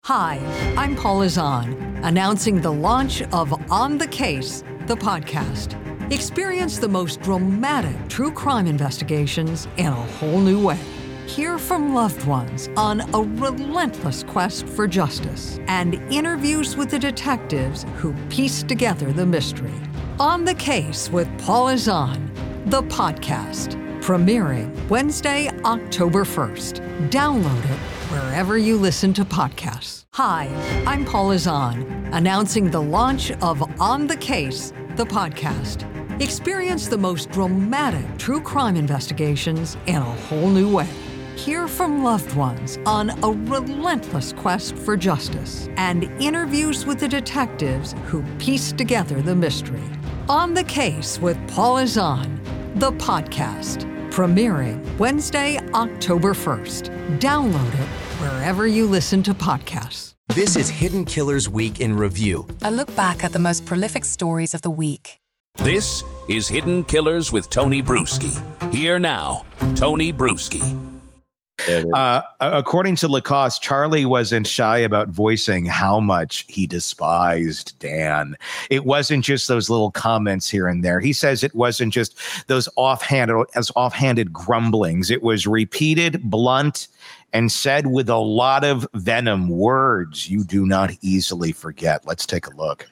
Hi, I'm Paula Zahn, announcing the launch of On the Case, the podcast. Experience the most dramatic true crime investigations in a whole new way. Hear from loved ones on a relentless quest for justice and interviews with the detectives who piece together the mystery. On the Case with Paula Zahn, the podcast, premiering Wednesday, October 1st. Download it wherever you listen to podcasts. Hi, I'm Paula Zahn, announcing the launch of On the Case, the podcast. Experience the most dramatic true crime investigations in a whole new way. Hear from loved ones on a relentless quest for justice and interviews with the detectives who piece together the mystery. On the Case with Paula Zahn, the podcast, premiering Wednesday, October 1st. Download it wherever you listen to podcasts. This is Hidden Killers Week in Review. A look back at the most prolific stories of the week. This is Hidden Killers with Tony Bruschi. Here now, Tony Bruschi. According to Lacoste, Charlie wasn't shy about voicing how much he despised Dan. It wasn't just those little comments here and there. He says it wasn't just those offhanded grumblings. It was repeated, blunt, and said with a lot of venom, words you do not easily forget. Let's take a look.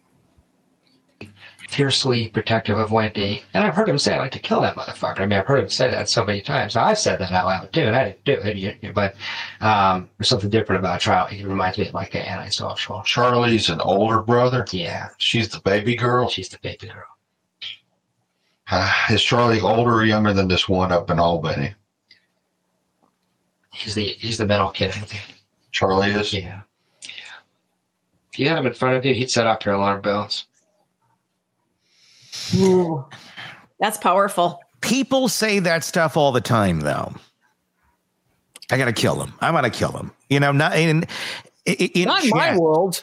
Fiercely protective of Wendy. And I've heard him say, I'd like to kill that motherfucker. I mean, I've heard him say that so many times. I've said that out loud too, and I didn't do it. But there's something different about Charlie. He reminds me of like an antisocial. Charlie's an older brother? Yeah. She's the baby girl? She's the baby girl. Is Charlie older or younger than this one up in Albany? He's the middle kid, I think. Charlie is? Yeah. If you had him in front of you, he'd set off your alarm bells. Ooh, that's powerful. People say that stuff all the time, though. I gotta kill him. I want to kill him. You know, not in my world.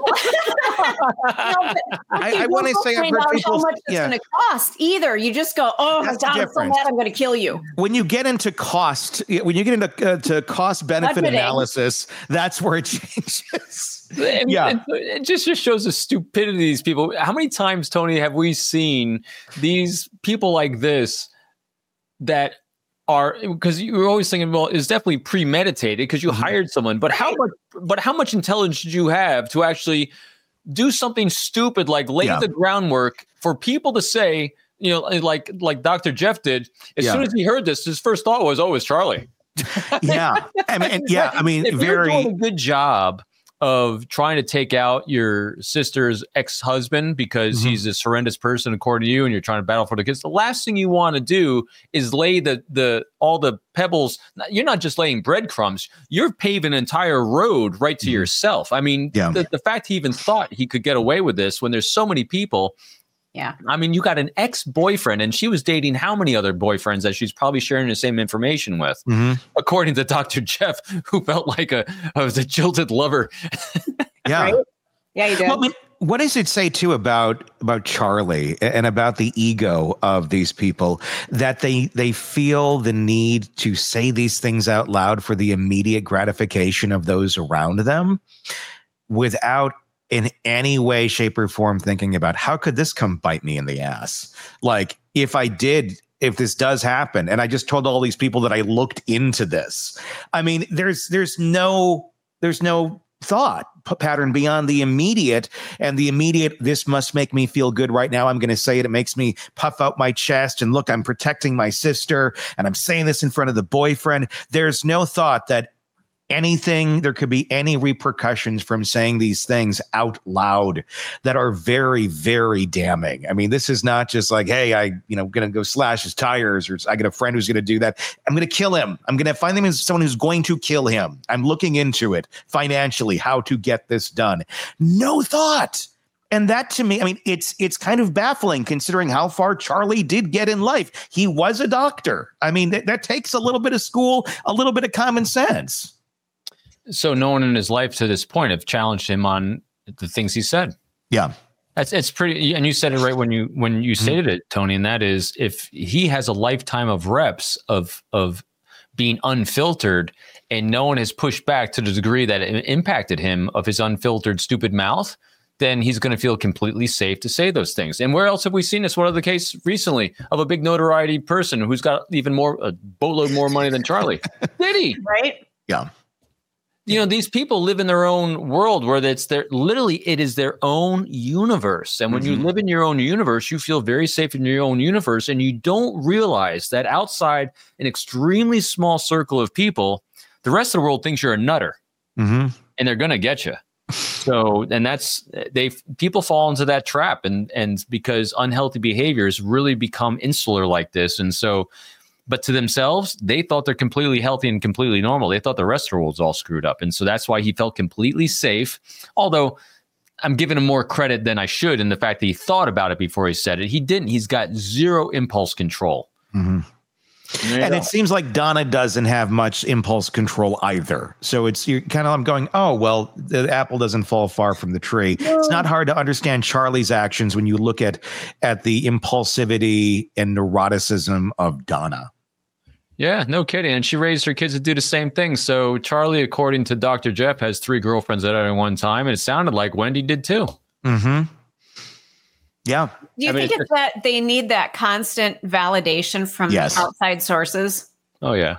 I want to say I've heard people. How much it's going to cost either. You just go, oh my God, I'm so mad, I'm going to kill you. When you get into cost, to cost benefit analysis, that's where it changes. It just shows the stupidity of these people. How many times, Tony, have we seen these people like this that are, because you're always thinking, well, it's definitely premeditated because you hired someone, but how much intelligence did you have to actually do something stupid like lay the groundwork for people to say, you know, like Dr. Jeff did. As soon as he heard this, his first thought was, "Oh, it's Charlie." I mean, if you're doing a good job of trying to take out your sister's ex-husband because he's this horrendous person according to you, and you're trying to battle for the kids, the last thing you want to do is lay all the pebbles. You're not just laying breadcrumbs, you're paving an entire road right to yourself. I mean, the fact he even thought he could get away with this when there's so many people. Yeah. I mean, you got an ex-boyfriend, and she was dating how many other boyfriends that she's probably sharing the same information with, according to Dr. Jeff, who felt like a jilted lover. Yeah. Right? Yeah, you did. Well, I mean, what does it say, too, about Charlie and about the ego of these people, that they feel the need to say these things out loud for the immediate gratification of those around them without in any way, shape, or form thinking about how could this come bite me in the ass? Like, if this does happen, and I just told all these people that I looked into this. I mean, there's no thought pattern beyond the immediate, and the immediate, this must make me feel good right now. I'm going to say it. It makes me puff out my chest, and look, I'm protecting my sister, and I'm saying this in front of the boyfriend. There's no thought that there could be any repercussions from saying these things out loud that are very, very damning. I mean, this is not just like, hey, going to go slash his tires, or I got a friend who's going to do that. I'm going to kill him. I'm going to find him as someone who's going to kill him. I'm looking into it financially, how to get this done. No thought. And that, to me, I mean, it's kind of baffling considering how far Charlie did get in life. He was a doctor. I mean, that takes a little bit of school, a little bit of common sense. So no one in his life to this point have challenged him on the things he said. Yeah. It's pretty, and you said it right when you stated it, Tony, and that is, if he has a lifetime of reps of being unfiltered, and no one has pushed back to the degree that it impacted him of his unfiltered, stupid mouth, then he's going to feel completely safe to say those things. And where else have we seen this? What other case recently of a big notoriety person who's got even more, a boatload more money than Charlie? Diddy. Right? Yeah. You know, these people live in their own world where it is their own universe. And when you live in your own universe, you feel very safe in your own universe. And you don't realize that outside an extremely small circle of people, the rest of the world thinks you're a nutter and they're going to get you. So, and people fall into that trap and because unhealthy behaviors really become insular like this. And so, but to themselves, they thought they're completely healthy and completely normal. They thought the rest of the world's all screwed up. And so that's why he felt completely safe. Although I'm giving him more credit than I should in the fact that he thought about it before he said it. He didn't. He's got zero impulse control. And it seems like Donna doesn't have much impulse control either. So you're kind of going, oh, well, the apple doesn't fall far from the tree. It's not hard to understand Charlie's actions when you look at the impulsivity and neuroticism of Donna. Yeah, no kidding. And she raised her kids to do the same thing. So Charlie, according to Dr. Jeff, has 3 girlfriends at any one time. And it sounded like Wendy did too. Yeah. Do you think it's that they need that constant validation from outside sources? Oh, yeah.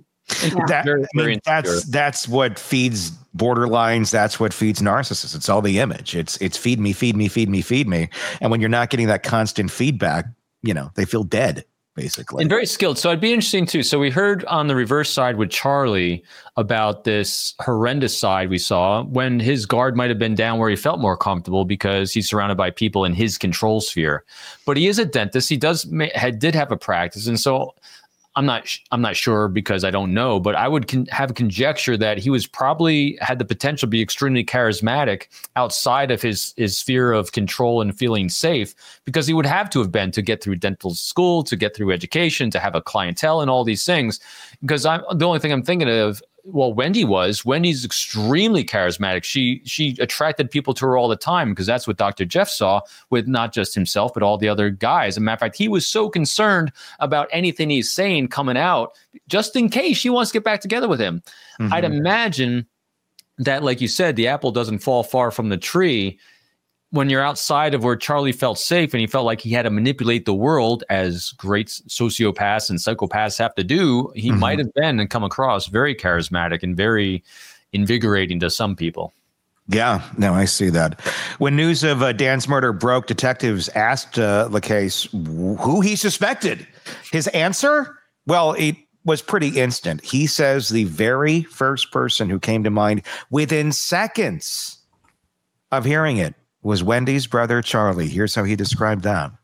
That's what feeds borderlines. That's what feeds narcissists. It's all the image. It's feed me, feed me, feed me, feed me. And when you're not getting that constant feedback, they feel dead, basically. And very skilled. So it'd be interesting too. So we heard on the reverse side with Charlie about this horrendous side we saw when his guard might have been down where he felt more comfortable because he's surrounded by people in his control sphere. But he is a dentist. He did have a practice. And so I'm not sure because I don't know, but I would have conjecture that he was probably had the potential to be extremely charismatic outside of his sphere of control and feeling safe, because he would have to have been to get through dental school, to get through education, to have a clientele and all these things. Because the only thing I'm thinking of, well, Wendy's extremely charismatic. She attracted people to her all the time because that's what Dr. Jeff saw with not just himself, but all the other guys. As a matter of fact, he was so concerned about anything he's saying coming out, just in case she wants to get back together with him. I'd imagine that, like you said, the apple doesn't fall far from the tree. When you're outside of where Charlie felt safe and he felt like he had to manipulate the world as great sociopaths and psychopaths have to do, he might have been and come across very charismatic and very invigorating to some people. Yeah, no, I see that. When news of Dan's murder broke, detectives asked LaCase who he suspected. His answer? Well, it was pretty instant. He says the very first person who came to mind within seconds of hearing it was Wendy's brother, Charlie. Here's how he described that.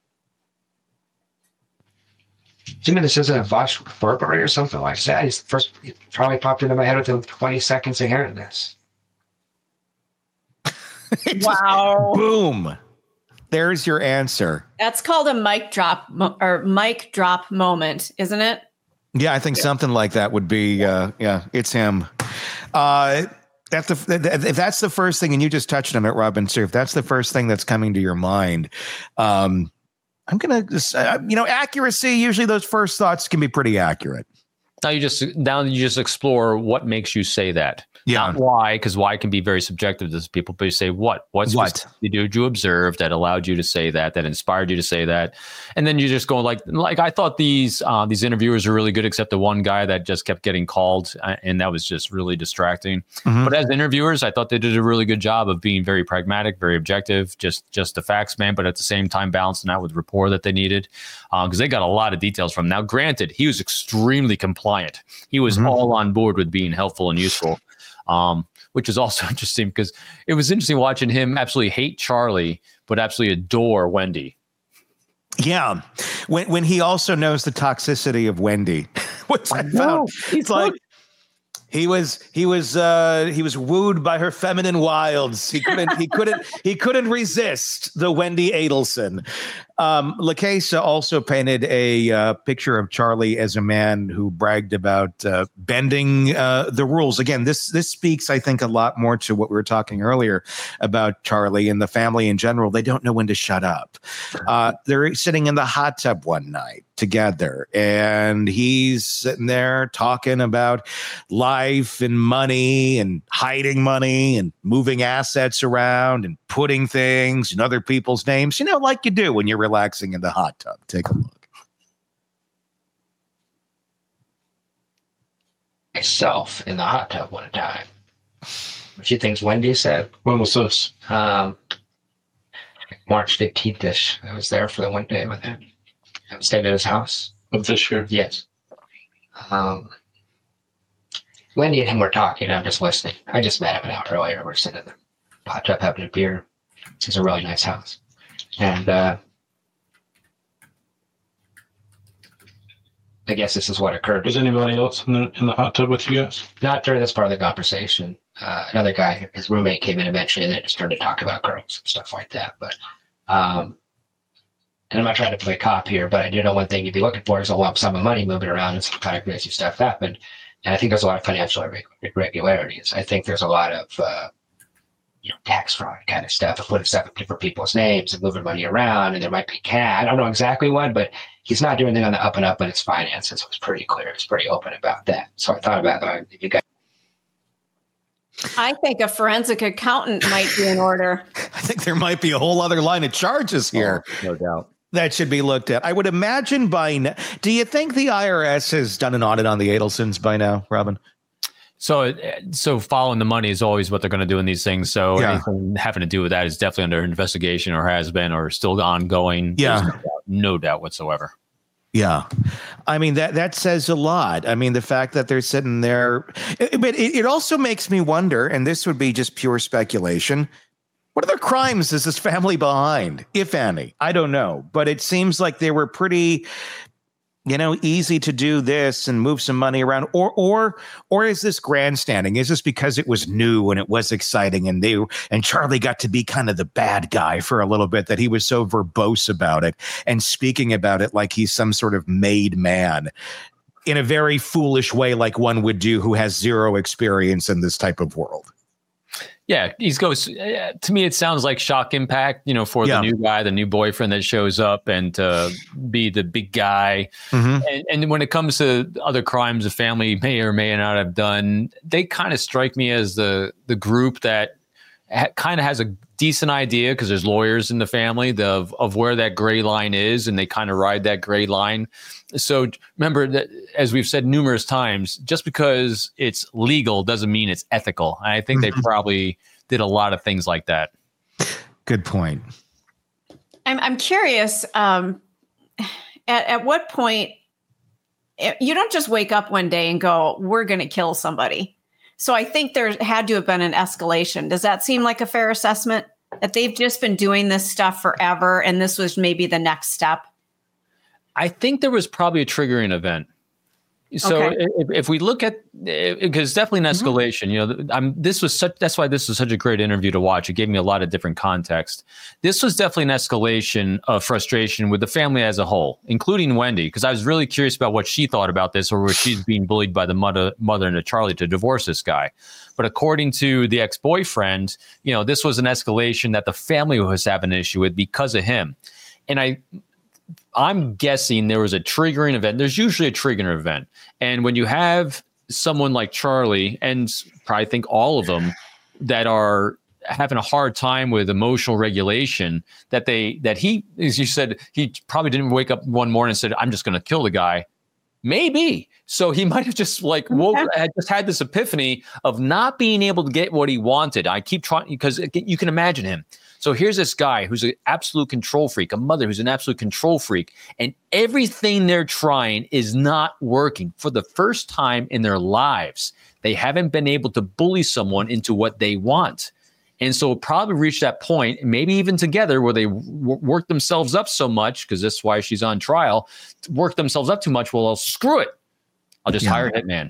Do you mean this isn't a botched burglary or something like that? He's the first. Charlie popped into my head within 20 seconds of hearing this. Wow. Boom. There's your answer. That's called a mic drop moment, isn't it? Yeah, I think something like that would be, it's him. If that's the first thing, and you just touched on it, Robin, too, if that's the first thing that's coming to your mind, I'm going to just, accuracy, usually those first thoughts can be pretty accurate. Now you just explore what makes you say that. Yeah. Not why, because why can be very subjective to people, but you say what did you observe that allowed you to say that inspired you to say that? And then you just go like I thought these interviewers were really good, except the one guy that just kept getting called, and that was just really distracting. But as interviewers, I thought they did a really good job of being very pragmatic, very objective, just the facts, man, but at the same time balancing out with rapport that they needed, because they got a lot of details from him. Now, granted, he was extremely compliant. He was all on board with being helpful and useful. Which is also interesting because it was interesting watching him absolutely hate Charlie, but absolutely adore Wendy. Yeah. When he also knows the toxicity of Wendy, which I found, it's like he was wooed by her feminine wilds. He couldn't resist the Wendy Adelson. LaCasa also painted a picture of Charlie as a man who bragged about bending the rules. Again, this speaks, I think, a lot more to what we were talking earlier about Charlie and the family in general. They don't know when to shut up. They're sitting in the hot tub one night together, and he's sitting there talking about life and money and hiding money and moving assets around and putting things in other people's names, like you do when you're relaxing in the hot tub. Take a look. Myself in the hot tub one time. What you think's Wendy said? When was this? March 15th-ish. I was there for the one day with him. I stayed at his house. Of this year? Yes. Wendy and him were talking. I'm just listening. I just met him an hour earlier. We're sitting in the hot tub having a beer. It's a really nice house. And I guess this is what occurred. Was anybody else in the hot tub with you guys? Not during this part of the conversation. Another guy, his roommate, came in eventually, and they just started to talk about girls and stuff like that. But and I'm not trying to play cop here, but I do know one thing you'd be looking for is a lump sum of money moving around, and some kind of crazy stuff happened. And I think there's a lot of financial irregularities. I think there's a lot of tax fraud kind of stuff, putting stuff in different people's names and moving money around, and there might be cash. I don't know exactly what, but he's not doing anything on the up and up, but his finances was pretty clear. It's pretty open about that. So I thought about you guys. I think a forensic accountant might be in order. I think there might be a whole other line of charges here. Oh, no doubt. That should be looked at. I would imagine by now. Do you think the IRS has done an audit on the Adelsons by now, Robin? So following the money is always what they're going to do in these things. So anything having to do with that is definitely under investigation, or has been, or still ongoing. Yeah. No doubt whatsoever. Yeah. I mean, that says a lot. I mean, the fact that they're sitting there, but it also makes me wonder, and this would be just pure speculation, what other crimes is this family behind, if any? I don't know, but it seems like they were pretty, easy to do this and move some money around, or is this grandstanding? Is this because it was new and it was exciting and Charlie got to be kind of the bad guy for a little bit, that he was so verbose about it and speaking about it like he's some sort of made man in a very foolish way, like one would do who has zero experience in this type of world? Yeah, to me, it sounds like shock impact, for the new guy, the new boyfriend that shows up and to be the big guy. Mm-hmm. And when it comes to other crimes the family may or may not have done, they kind of strike me as the group that kind of has a decent idea, because there's lawyers in the family, of where that gray line is, and they kind of ride that gray line. So remember that, as we've said numerous times, just because it's legal doesn't mean it's ethical. And I think they probably did a lot of things like that. Good point. I'm curious, at what point, you don't just wake up one day and go, we're going to kill somebody. So I think there had to have been an escalation. Does that seem like a fair assessment? That they've just been doing this stuff forever, and this was maybe the next step? I think there was probably a triggering event. So if we look at, because definitely an escalation, that's why this was such a great interview to watch. It gave me a lot of different context. This was definitely an escalation of frustration with the family as a whole, including Wendy, because I was really curious about what she thought about this, or was she's being bullied by the mother and Charlie to divorce this guy. But according to the ex-boyfriend, this was an escalation that the family was having an issue with because of him. And I'm guessing there was a triggering event. There's usually a triggering event. And when you have someone like Charlie, and probably think all of them, that are having a hard time with emotional regulation, that he, as you said, he probably didn't wake up one morning and said, I'm just going to kill the guy. Maybe. So he might have just had this epiphany of not being able to get what he wanted. I keep trying, because you can imagine him. So here's this guy who's an absolute control freak, a mother who's an absolute control freak, and everything they're trying is not working. For the first time in their lives, they haven't been able to bully someone into what they want. And so it probably reached that point, maybe even together, where they work themselves up so much, because that's why she's on trial, work themselves up too much. Well, screw it. I'll just hire a hitman.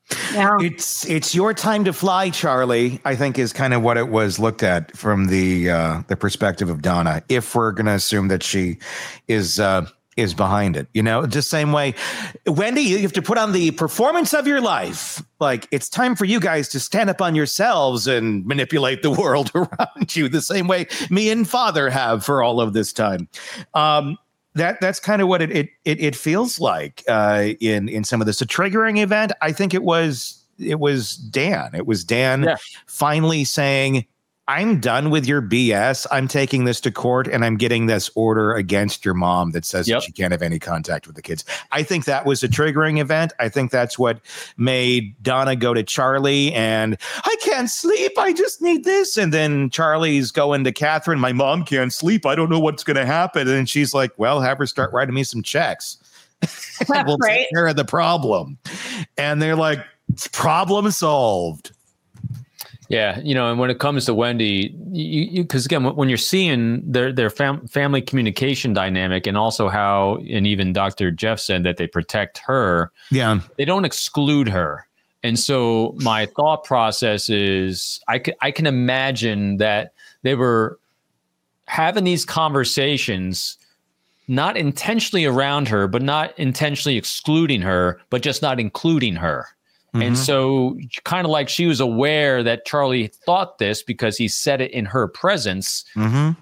Yeah. It's your time to fly, Charlie, I think is kind of what it was looked at from the perspective of Donna, if we're going to assume that she is behind it. Just same way, Wendy, you have to put on the performance of your life. Like, it's time for you guys to stand up on yourselves and manipulate the world around you the same way me and Father have for all of this time. That's kind of what it feels like in some of this. A triggering event, I think it was Dan. It was Dan finally saying, I'm done with your BS. I'm taking this to court and I'm getting this order against your mom that says that she can't have any contact with the kids. I think that was a triggering event. I think that's what made Donna go to Charlie and I can't sleep. I just need this. And then Charlie's going to Catherine. My mom can't sleep. I don't know what's going to happen. And she's like, well, have her start writing me some checks. We'll take care of the problem. And they're like, problem solved. Yeah, and when it comes to Wendy, because again, when you're seeing their family communication dynamic, and also how, and even Dr. Jeff said that they protect her. Yeah, they don't exclude her, and so my thought process is, I can imagine that they were having these conversations, not intentionally around her, but not intentionally excluding her, but just not including her. And so kind of like she was aware that Charlie thought this because he said it in her presence. The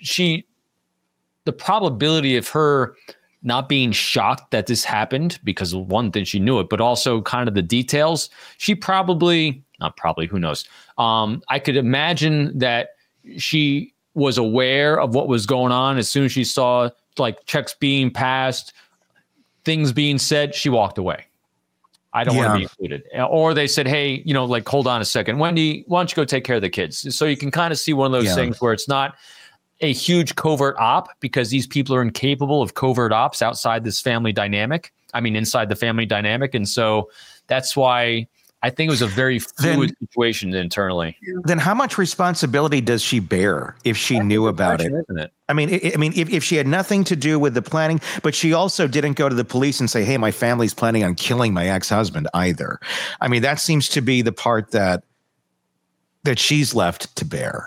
probability of her not being shocked that this happened, because one thing, she knew it, but also kind of the details, she not probably, who knows? I could imagine that she was aware of what was going on. As soon as she saw like checks being passed, things being said, she walked away. I don't want to be included. Or they said, hey, like, hold on a second, Wendy, why don't you go take care of the kids? So you can kind of see one of those things where it's not a huge covert op, because these people are incapable of covert ops outside this family dynamic. I mean, inside the family dynamic. And so that's why I think it was a very fluid situation internally. Then how much responsibility does she bear if she knew about it? Isn't it? I mean, if she had nothing to do with the planning, but she also didn't go to the police and say, hey, my family's planning on killing my ex-husband either. I mean, that seems to be the part that she's left to bear.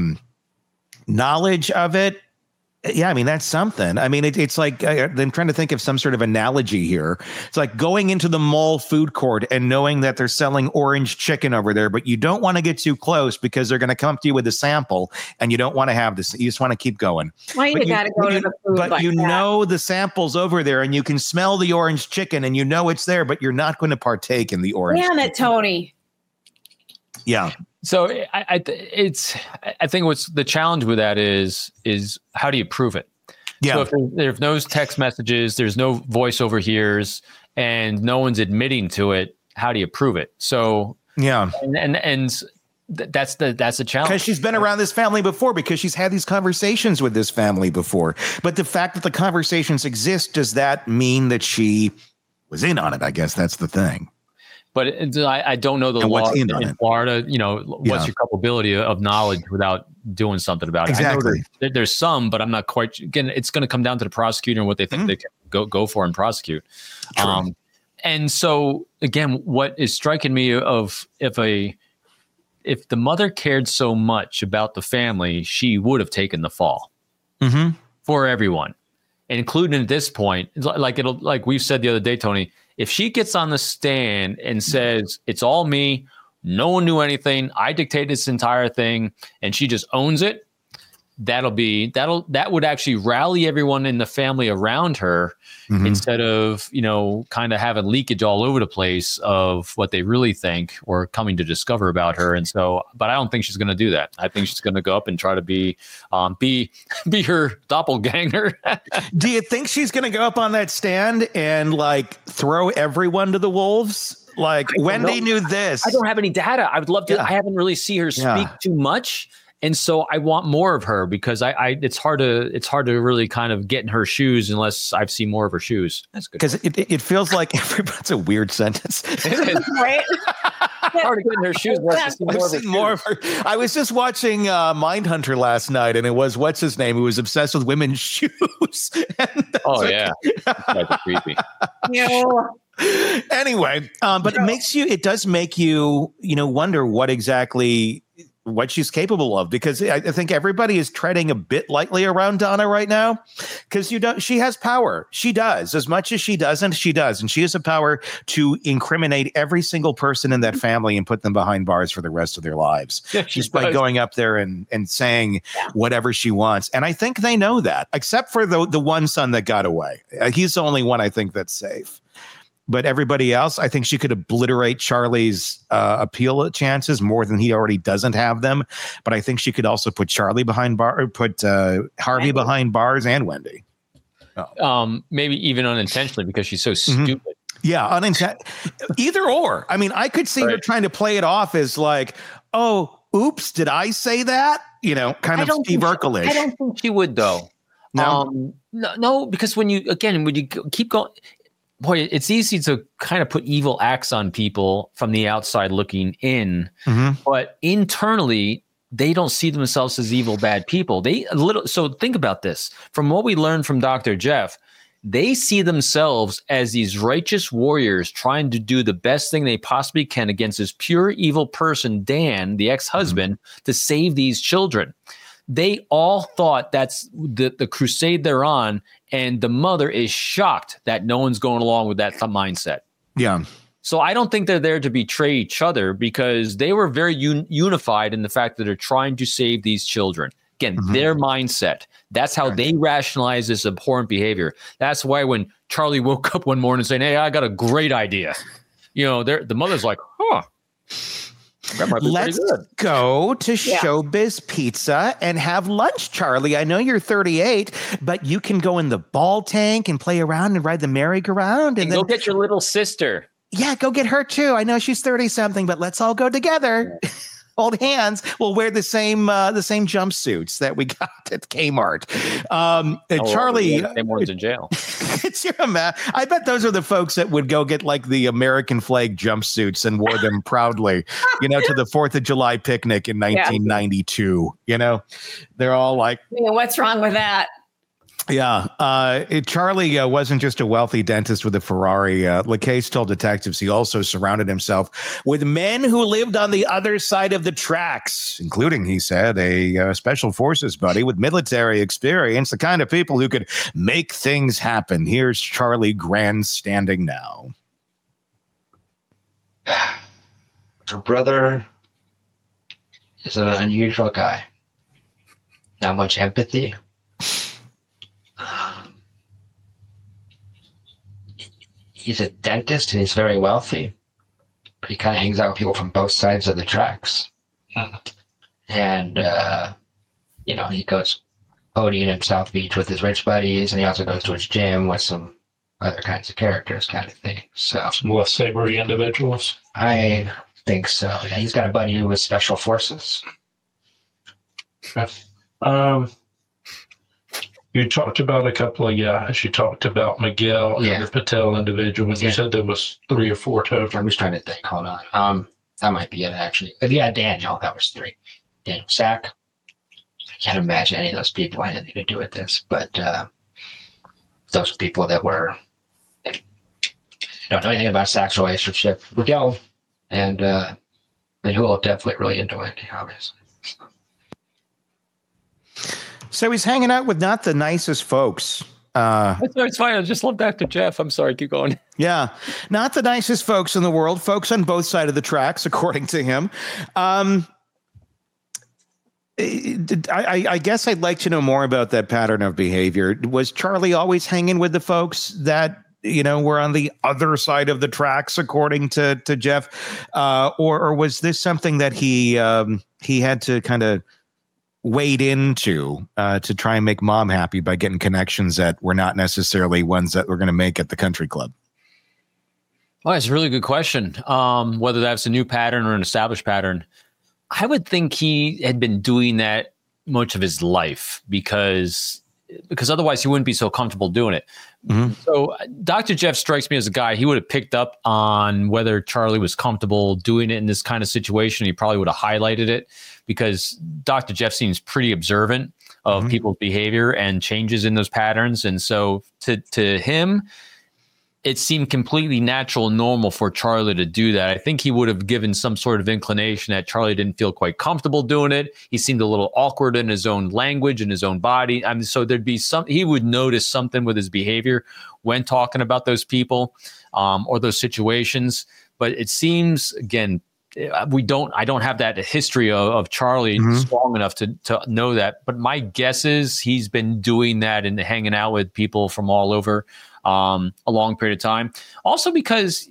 Knowledge of it. Yeah, I mean, that's something. I mean, it's like, I'm trying to think of some sort of analogy here. It's like going into the mall food court and knowing that they're selling orange chicken over there, but you don't want to get too close because they're going to come up to you with a sample and you don't want to have this. You just want to keep going. Why you got to go to the food? But you know the sample's over there and you can smell the orange chicken and you know it's there, but you're not going to partake in the orange chicken. Damn it, Tony. Yeah. So I think what's the challenge with that is how do you prove it? Yeah. So if there's no text messages, there's no voice overhears, and no one's admitting to it, how do you prove it? So yeah, and that's the challenge, because she's been around this family before, because she's had these conversations with this family before. But the fact that the conversations exist, does that mean that she was in on it? I guess that's the thing. But I don't know the law in Florida. What's your culpability of knowledge without doing something about it? Exactly. I know there's some, but I'm not quite. Again, it's going to come down to the prosecutor and what they think they can go for and prosecute. And so again, what is striking me of if the mother cared so much about the family, she would have taken the fall for everyone, including at this point. Like we've said the other day, Tony. If she gets on the stand and says, it's all me, no one knew anything, I dictated this entire thing, and she just owns it, that would actually rally everyone in the family around her, instead of, kind of having leakage all over the place of what they really think or coming to discover about her. And so, but I don't think she's going to do that. I think she's going to go up and try to be her doppelganger. Do you think she's going to go up on that stand and like throw everyone to the wolves? Like Wendy knew this. I don't have any data. I would love to. Yeah. I haven't really seen her speak too much. And so I want more of her, because it's hard to really kind of get in her shoes unless I've seen more of her shoes. That's good. Because it feels like that's a weird sentence. Right? Hard to get in her shoes. More of her. I was just watching Mindhunter last night, and it was what's his name, who was obsessed with women's shoes. Oh yeah, that's creepy. Anyway, but it does make you, wonder what she's capable of, because I think everybody is treading a bit lightly around Donna right now, because she has power. She does. As much as she doesn't, she does. And she has the power to incriminate every single person in that family and put them behind bars for the rest of their lives. Yeah, just by going up there and saying whatever she wants. And I think they know that, except for the one son that got away. He's the only one I think that's safe. But everybody else, I think she could obliterate Charlie's appeal chances more than he already doesn't have them. But I think she could also put Charlie behind put Harvey behind bars, and Wendy. Maybe even unintentionally, because she's so stupid. Yeah, either or. I mean, I could see her trying to play it off as like, oh, oops, did I say that? Kind of Steve Urkel-ish. I don't think she would, though. No, no, because when you keep going. Boy, it's easy to kind of put evil acts on people from the outside looking in, but internally they don't see themselves as evil, bad people. So think about this. From what we learned from Dr. Jeff, they see themselves as these righteous warriors trying to do the best thing they possibly can against this pure evil person, Dan, the ex-husband, to save these children. They all thought that's the crusade they're on, and the mother is shocked that no one's going along with that mindset. Yeah. So I don't think they're there to betray each other, because they were very unified in the fact that they're trying to save these children. Again, their mindset. That's how they rationalize this abhorrent behavior. That's why when Charlie woke up one morning saying, "Hey, I got a great idea," the mother's like, "Huh. Let's go to Showbiz Pizza and have lunch, Charlie. I know you're 38, but you can go in the ball tank and play around and ride the merry-go-round. And go get your little sister. Yeah, go get her too. I know she's 30-something, but let's all go together. Hold hands. We'll wear the same jumpsuits that we got at Kmart. Charlie, Kmart's in jail. It's your I bet those are the folks that would go get like the American flag jumpsuits and wore them proudly, to the 4th of July picnic in 1992. They're all like, what's wrong with that? Yeah. Charlie wasn't just a wealthy dentist with a Ferrari. LaCase told detectives he also surrounded himself with men who lived on the other side of the tracks, including, he said, a special forces buddy with military experience, the kind of people who could make things happen. Here's Charlie grandstanding now. Her brother is an unusual guy. Not much empathy. He's a dentist and he's very wealthy, but he kind of hangs out with people from both sides of the tracks. And, he goes partying in South Beach with his rich buddies, and he also goes to his gym with some other kinds of characters kind of thing. So some less savory individuals. I think so. Yeah, he's got a buddy who was special forces. Okay. You talked about a couple of guys. You talked about Miguel and the Patel individual. You said there was 3 or 4 total. I'm just trying to think. Hold on. That might be it, actually. But yeah, Daniel. That was 3. Daniel Sack. I can't imagine any of those people had anything to do with this. But those people that were... don't know anything about Sack's relationship. Miguel and who will definitely really into it, obviously. So he's hanging out with not the nicest folks. It's fine. I just love Dr. Jeff. I'm sorry. Keep going. Yeah. Not the nicest folks in the world. Folks on both sides of the tracks, according to him. I guess I'd like to know more about that pattern of behavior. Was Charlie always hanging with the folks that, were on the other side of the tracks, according to Jeff? Or was this something that he had to kind of wade into to try and make mom happy by getting connections that were not necessarily ones that were going to make at the country club? Well, that's a really good question. Whether that's a new pattern or an established pattern, I would think he had been doing that much of his life because otherwise he wouldn't be so comfortable doing it. Mm-hmm. So Dr. Jeff strikes me as a guy, he would have picked up on whether Charlie was comfortable doing it in this kind of situation. He probably would have highlighted it because Dr. Jeff seems pretty observant of people's behavior and changes in those patterns. And so to him, it seemed completely natural and normal for Charlie to do that. I think he would have given some sort of inclination that Charlie didn't feel quite comfortable doing it. He seemed a little awkward in his own language and his own body. I mean, so there'd be he would notice something with his behavior when talking about those people or those situations. But it seems, again, I don't have that history of Charlie strong enough to know that. But my guess is he's been doing that and hanging out with people from all over a long period of time. Also because,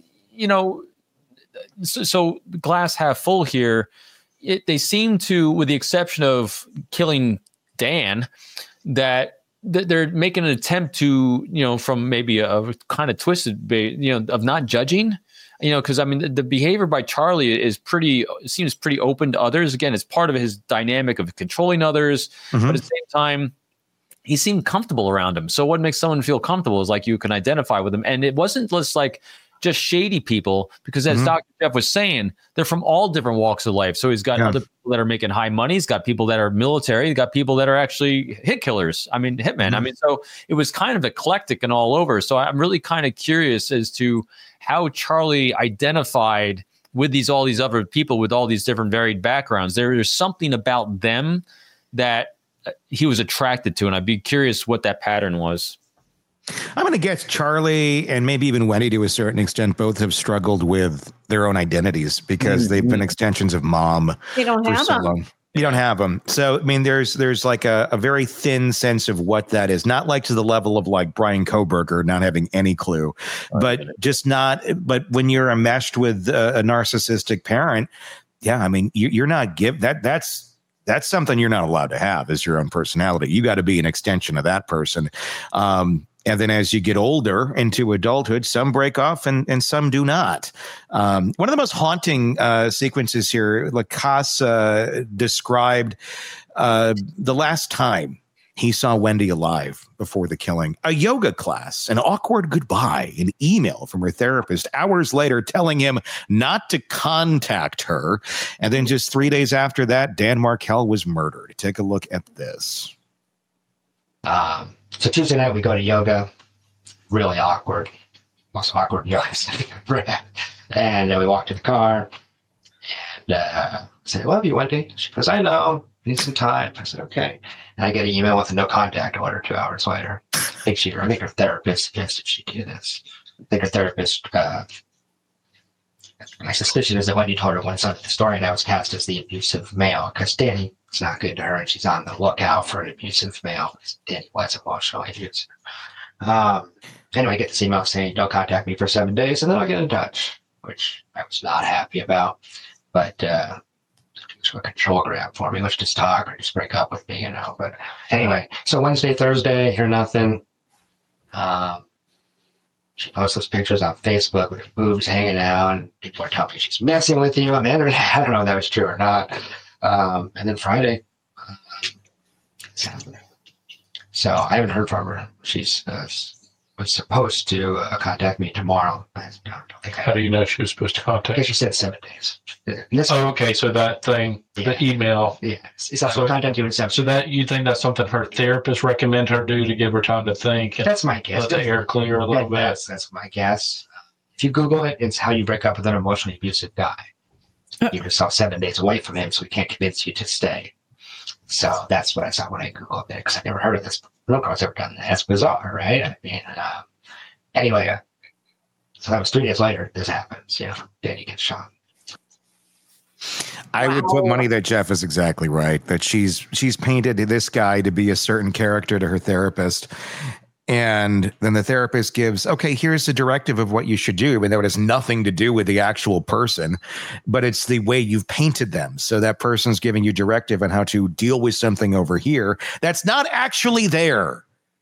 so glass half full here, they seem to, with the exception of killing Dan, that they're making an attempt to, from maybe a kind of twisted, of not judging, because I mean, the behavior by Charlie seems pretty open to others. Again, it's part of his dynamic of controlling others, but at the same time, he seemed comfortable around him. So what makes someone feel comfortable is like you can identify with them. And it wasn't just shady people, because as Dr. Jeff was saying, they're from all different walks of life. So he's got other people that are making high money. He's got people that are military. He's got people that are actually hit killers. I mean, hitmen. I mean, so it was kind of eclectic and all over. So I'm really kind of curious as to how Charlie identified with all these other people with all these different varied backgrounds. There's something about them that he was attracted to, and I'd be curious what that pattern was. I'm going to guess Charlie and maybe even Wendy to a certain extent both have struggled with their own identities because they've been extensions of mom. They don't have them. Long. You don't have them. So, I mean, there's like a very thin sense of what that is. Not like to the level of like Brian Koberger not having any clue, but but when you're enmeshed with a narcissistic parent, yeah, I mean, you're not that's something you're not allowed to have is your own personality. You got to be an extension of that person. And then as you get older into adulthood, some break off and some do not. One of the most haunting sequences here, Lacasse described the last time he saw Wendy alive before the killing. A yoga class, an awkward goodbye, an email from her therapist hours later telling him not to contact her. And then just 3 days after that, Dan Markel was murdered. Take a look at this. So Tuesday night we go to yoga. Really awkward. Most awkward yoga I've ever had. And then we walk to the car. And I said, I love you, Wendy. She goes, I know. I need some time. I said, okay. And I get an email with a no contact order 2 hours later. I think her therapist suggested she do this. I think her therapist, my suspicion is that Wendy told her one son of the story, and I was cast as the abusive male because Danny is not good to her, and she's on the lookout for an abusive male. Danny was emotionally abusive. Anyway, I get this email saying, don't contact me for 7 days, and then I'll get in touch, which I was not happy about. But it was a control grab for me. Let's just talk or just break up with me, But anyway, so Wednesday, Thursday, hear nothing. She posts those pictures on Facebook with her boobs hanging out, and people are telling me she's messing with you on the internet. I don't know if that was true or not. And then Friday, so I haven't heard from her. She's was supposed to contact me tomorrow. I don't think How do you know she was supposed to contact? She said 7 days. Okay, so that thing, the email. Yeah, it's also contact you in 7 days. So that you think that's something her therapist recommend her do to give her time to think? That's my guess. Let the air clear a little bit. That's my guess. If you Google it, it's how you break up with an emotionally abusive guy. You yourself 7 days away from him, so we can't convince you to stay. So that's what I saw when I Googled it, because I never heard of this. No girl's ever done that. That's bizarre, right? I mean, anyway, so that was 3 days later. This happens. Danny gets shot. I would put money that Jeff is exactly right. That she's painted this guy to be a certain character to her therapist. And then the therapist gives, okay, here's the directive of what you should do. I mean, that has nothing to do with the actual person, but it's the way you've painted them. So that person's giving you directive on how to deal with something over here that's not actually there.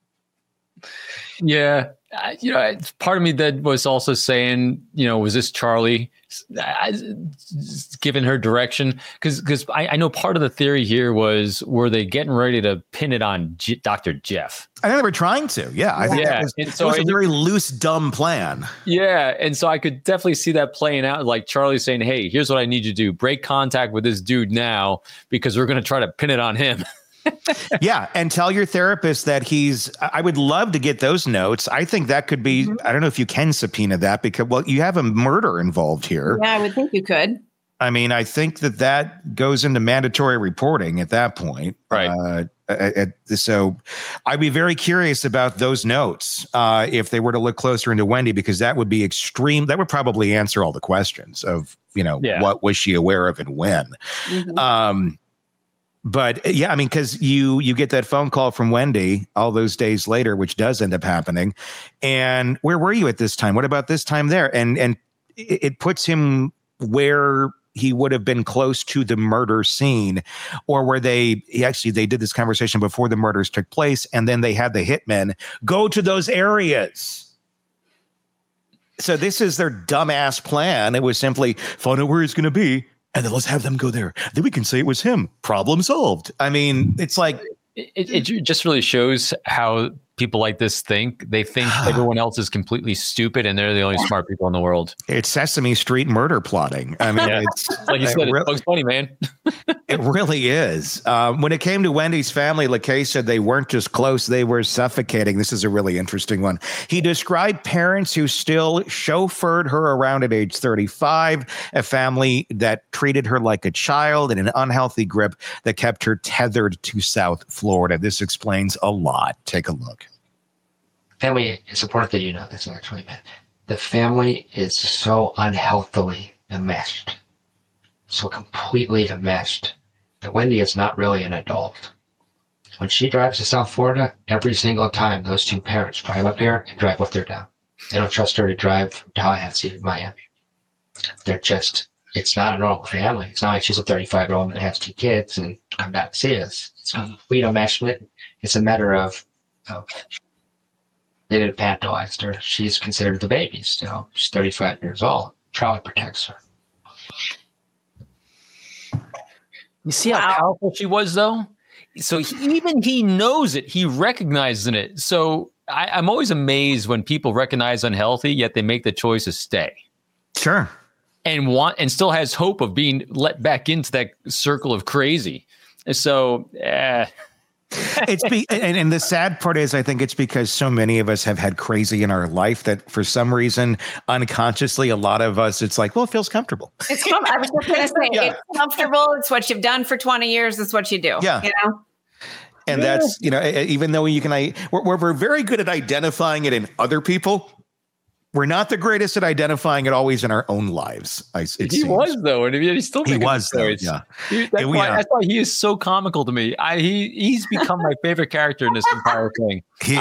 Yeah. Part of me that was also saying, was this Charlie giving her direction? Because I know part of the theory here were they getting ready to pin it on Dr. Jeff? I think they were trying to. Yeah. I think it was a very loose, dumb plan. Yeah. And so I could definitely see that playing out, like Charlie saying, hey, here's what I need you to do. Break contact with this dude now because we're going to try to pin it on him. Yeah, and tell your therapist that I would love to get those notes. I think that could be, I don't know if you can subpoena that because, well, you have a murder involved here. Yeah, I would think you could. I mean, I think that goes into mandatory reporting at that point. Right. So I'd be very curious about those notes if they were to look closer into Wendy, because that would be extreme. That would probably answer all the questions of, what was she aware of and when. But yeah, I mean, because you get that phone call from Wendy all those days later, which does end up happening. And where were you at this time? What about this time there? And it puts him where he would have been close to the murder scene, or where they did this conversation before the murders took place. And then they had the hitmen go to those areas. So this is their dumbass plan. It was simply find out where he's going to be, and then let's have them go there. Then we can say it was him. Problem solved. I mean, it's like it just really shows how people like this think. They think everyone else is completely stupid, and they're the only smart people in the world. It's Sesame Street murder plotting. I mean, it's like you said, it's Bugs Bunny, man. It really is. When it came to Wendy's family, LaCaze said they weren't just close, they were suffocating. This is a really interesting one. He described parents who still chauffeured her around at age 35, a family that treated her like a child, and an unhealthy grip that kept her tethered to South Florida. This explains a lot. Take a look. Family, it's important that you know this, actually, man. The family is so unhealthily enmeshed, so completely enmeshed, that Wendy is not really an adult. When she drives to South Florida, every single time those two parents drive up here and drive with her down. They don't trust her to drive from Tallahassee to Miami. It's not a normal family. It's not like she's a 35-year-old that has 2 kids and come back to see us. It's complete enmeshment. It's a matter of they didn't infantilize her. She's considered the baby still. She's 35 years old. Charlie protects her. You see how powerful she was, though? So even he knows it. He recognizes it. So I'm always amazed when people recognize unhealthy, yet they make the choice to stay. Sure. And still has hope of being let back into that circle of crazy. So, and the sad part is, I think it's because so many of us have had crazy in our life that for some reason, unconsciously, a lot of us, it's like, well, it feels comfortable. I was just going to say, it's comfortable. It's what you've done for 20 years. It's what you do. Yeah. And that's, even though we're very good at identifying it in other people, we're not the greatest at identifying it always in our own lives. He was, though. And he's still he was, though. Yeah. That's why he is so comical to me. He's become my favorite character in this entire thing. He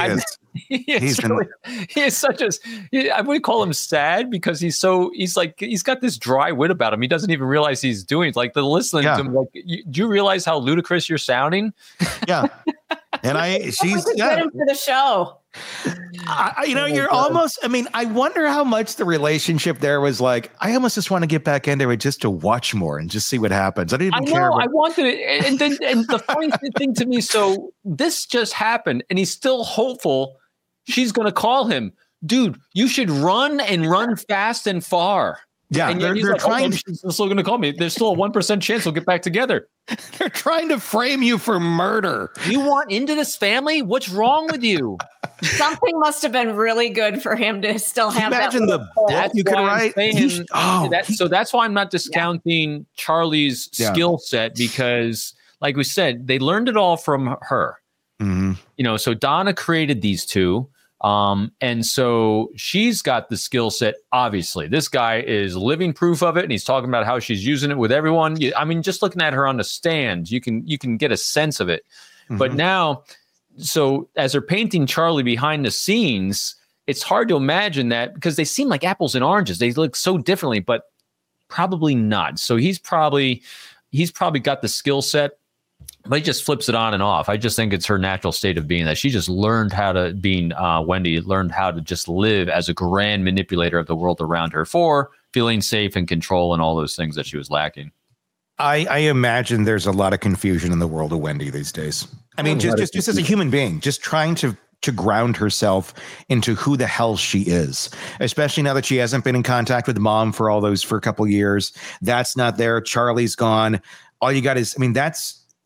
is such I would call him sad because he's got this dry wit about him. He doesn't even realize he's doing it. Like the listening to him, like, do you realize how ludicrous you're sounding? Yeah. And she's get him for the show. You're almost, I wonder how much the relationship there was like, I almost just want to get back into it just to watch more and just see what happens. I didn't even care. I wanted it. And the funny thing to me, so this just happened and he's still hopeful she's going to call him. Dude, you should run fast and far. Yeah, and they're trying. She's still going to call me. There's still a 1% chance we'll get back together. They're trying to frame you for murder. You want into this family? What's wrong with you? Something must have been really good for him to still have. Imagine the book you could write. So that's why I'm not discounting Charlie's skill set, because, like we said, they learned it all from her. Mm-hmm. So Donna created these two. And so she's got the skill set. Obviously, this guy is living proof of it, and he's talking about how she's using it with everyone. Just looking at her on the stand, you can get a sense of it. Mm-hmm. But now, so as they're painting Charlie behind the scenes, it's hard to imagine that, because they seem like apples and oranges. They look so differently, but probably not. So he's probably got the skill set. But he just flips it on and off. I just think it's her natural state of being, that she just learned how to, Wendy learned how to just live as a grand manipulator of the world around her for feeling safe and control and all those things that she was lacking. I imagine there's a lot of confusion in the world of Wendy these days. Just as a human being, just trying to ground herself into who the hell she is, especially now that she hasn't been in contact with mom for a couple years. That's not there. Charlie's gone. All you got is,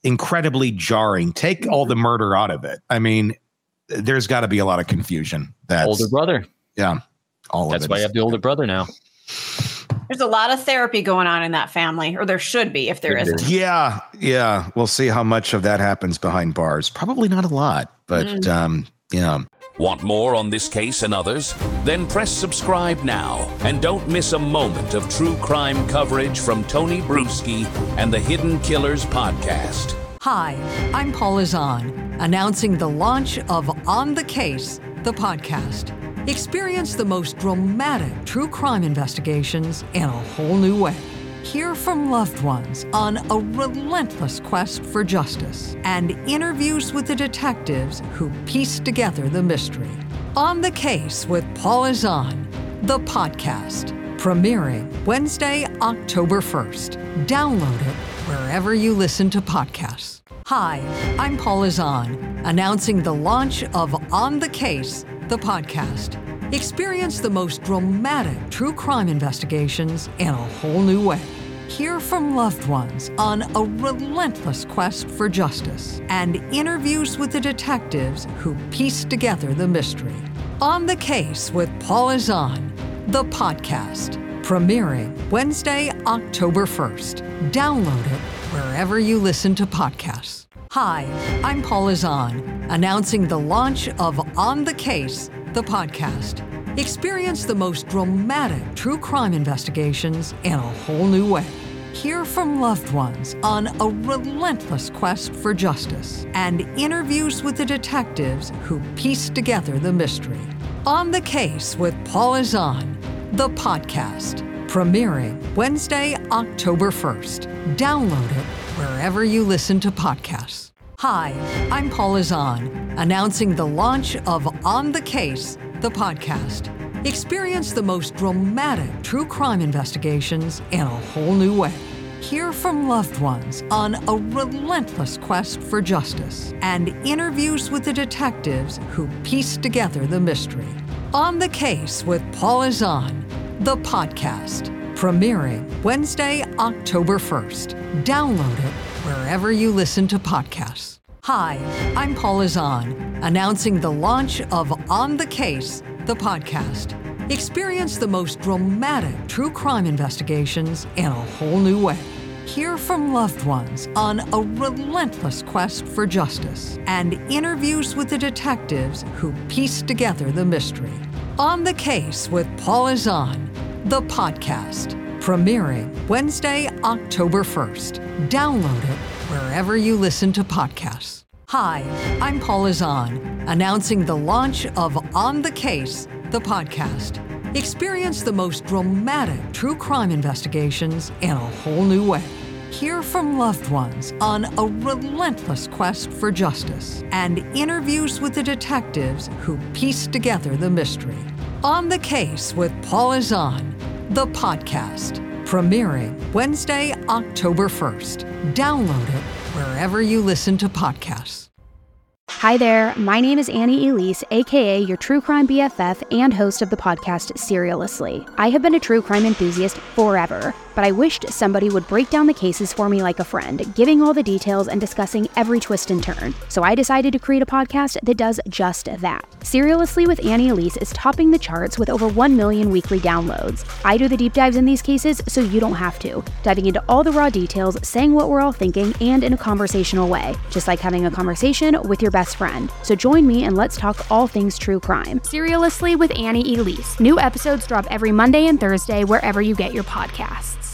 incredibly jarring. Take all the murder out of it. I mean, there's got to be a lot of confusion. Older brother. Yeah. That's why you have the older brother now. There's a lot of therapy going on in that family, or there should be if there isn't. Yeah. Yeah. We'll see how much of that happens behind bars. Probably not a lot, but yeah. Want more on this case and others? Then press subscribe now and don't miss a moment of true crime coverage from Tony Bruschi and the Hidden Killers podcast. Hi, I'm Paula Zahn, announcing the launch of On the Case, the podcast. Experience the most dramatic true crime investigations in a whole new way. Hear from loved ones on a relentless quest for justice and interviews with the detectives who piece together the mystery. On the Case with Paula Zahn, the podcast, premiering Wednesday, October 1st. Download it wherever you listen to podcasts. Hi, I'm Paula Zahn, announcing the launch of On the Case, the podcast. Experience the most dramatic true crime investigations in a whole new way. Hear from loved ones on a relentless quest for justice and interviews with the detectives who piece together the mystery. On the Case with Paula Zahn, the podcast, premiering Wednesday, October 1st. Download it wherever you listen to podcasts. Hi, I'm Paula Zahn, announcing the launch of On the Case, the podcast. Experience the most dramatic true crime investigations in a whole new way. Hear from loved ones on a relentless quest for justice and interviews with the detectives who piece together the mystery. On the Case with Paula Zahn, the podcast, premiering Wednesday, October 1st. Download it wherever you listen to podcasts. Hi, I'm Paula Zahn, announcing the launch of On the Case, the podcast. Experience the most dramatic true crime investigations in a whole new way. Hear from loved ones on a relentless quest for justice and interviews with the detectives who piece together the mystery. On the Case with Paula Zahn, the podcast, premiering Wednesday, October 1st. Download it wherever you listen to podcasts. Hi, I'm Paula Zahn, announcing the launch of On the Case, the podcast. Experience the most dramatic true crime investigations in a whole new way. Hear from loved ones on a relentless quest for justice and interviews with the detectives who piece together the mystery. On the Case with Paula Zahn, the podcast, premiering Wednesday, October 1st. Download it wherever you listen to podcasts. Hi, I'm Paula Zahn, announcing the launch of On the Case, the podcast. Experience the most dramatic true crime investigations in a whole new way. Hear from loved ones on a relentless quest for justice and interviews with the detectives who piece together the mystery. On the Case with Paula Zahn, the podcast, premiering Wednesday, October 1st. Download it wherever you listen to podcasts. Hi there, my name is Annie Elise, aka your true crime BFF and host of the podcast Serialously. I have been a true crime enthusiast forever, but I wished somebody would break down the cases for me like a friend, giving all the details and discussing every twist and turn. So I decided to create a podcast that does just that. Serialously with Annie Elise is topping the charts with over 1 million weekly downloads. I do the deep dives in these cases so you don't have to, diving into all the raw details, saying what we're all thinking, and in a conversational way, just like having a conversation with your best friend. So join me and let's talk all things true crime. Serialously with Annie Elise. New episodes drop every Monday and Thursday wherever you get your podcasts.